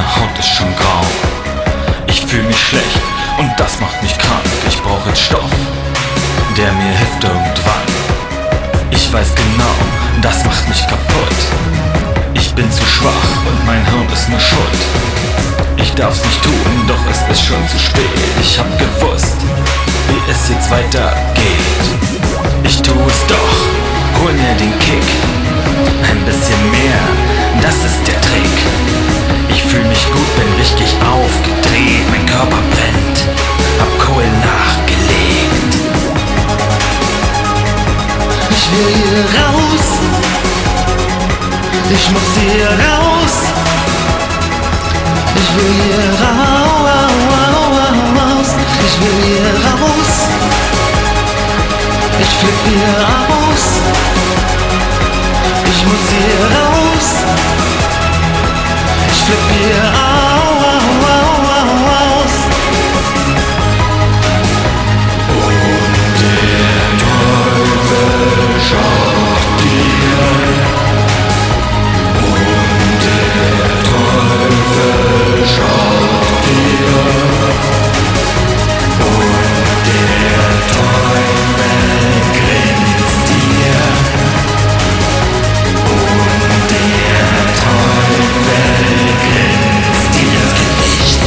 Haut ist schon grau. Ich fühl mich schlecht und das macht mich krank. Ich brauch jetzt Stoff, der mir hilft irgendwann. Ich weiß genau, das macht mich kaputt. Ich bin zu schwach und mein Hirn ist nur schuld. Ich darf's nicht tun, doch es ist schon zu spät. Ich hab gewusst, wie es jetzt weitergeht. Ich tu es doch, hol mir den Kick. Ein bisschen mehr, das ist der Trick. Ich fühl mich gut, bin richtig aufgedreht. Mein Körper brennt, hab Kohl nachgelegt. Ich will hier raus, ich muss hier raus. Ich will hier raus, ich will hier raus. Ich flipp hier aus, ich muss hier raus. Ich flipp hier aus. Und der Teufel schaut dir. Und der Teufel schaut dir. Und der Teufel grinst dir. Und der Teufel grinst dir ins Gesicht.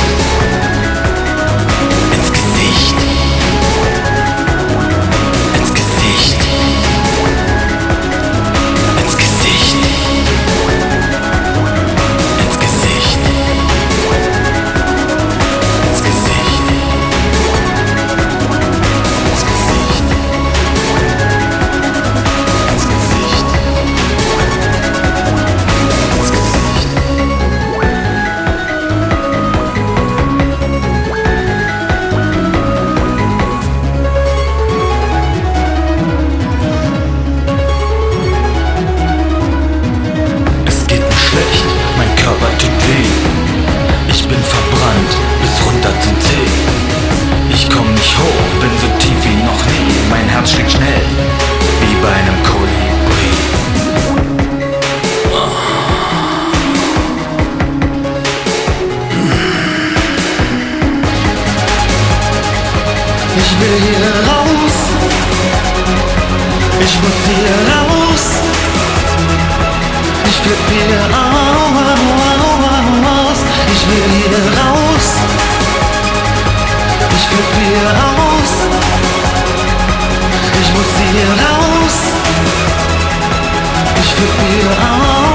Ins Gesicht. Ins Gesicht. Ins Gesicht. Ins Gesicht. Ins Gesicht. Ins Gesicht. Ins Gesicht. Ins Gesicht. Es geht mir schlecht, mein Körper tut weh. Ich bin verbrannt bis runter zum Zeh. Ich komm nicht hoch, bin so tief wie noch nie. Mein Herz schlägt schnell, wie bei einem Kolibri. Ich will hier raus, ich muss hier raus. Ich flipp hier aus, ich will hier raus. Ich flipp hier aus, ich muss hier raus. Ich flipp hier aus.